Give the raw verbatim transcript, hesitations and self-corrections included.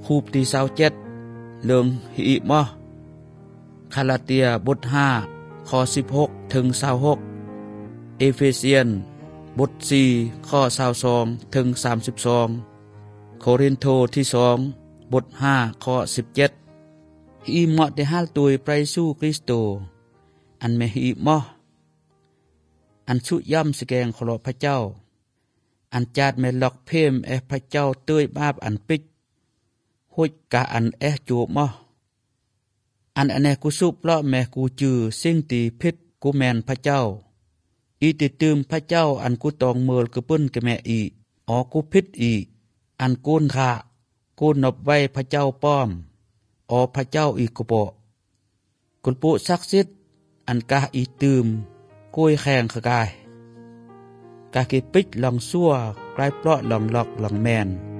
คูบที่เศร้าเจ็ดเรื่องหิมอคาลาเตียบทห้าข้อสิบหกถึงยี่สิบหกเอเฟเซียนบทสี่ข้อยี่สิบสองถึงสามสิบสองโครินโตที่สองบทห้าข้อสิบเจ็ดหิมอได้ฮัลตุยไปสู่คริสโตอันเมหิมออันสุย่ำสแกงขลอพระเจ้าอันจาดเมลอกเพมเอพระเจ้าเต้ยบาบอันปิกหุดกะอันเอจูมออันอเนกุสุปเลาะแม่กูจือสิ่งตีพิษกูแมนพระเจ้าอีติตืมพระเจ้าอันกูตองเมิลกระปุ้นกระแม่อีออกูพิษอีอันกูนขากูนบไว้พระเจ้าป้อมออพระเจ้าอีกบ่กุลปุศักดิ์สิทธิ์อันกะอีตืมกุยแข่งขกายกะกิปิดหลังซัวกลายเปราะหลังหลอกหลังแมน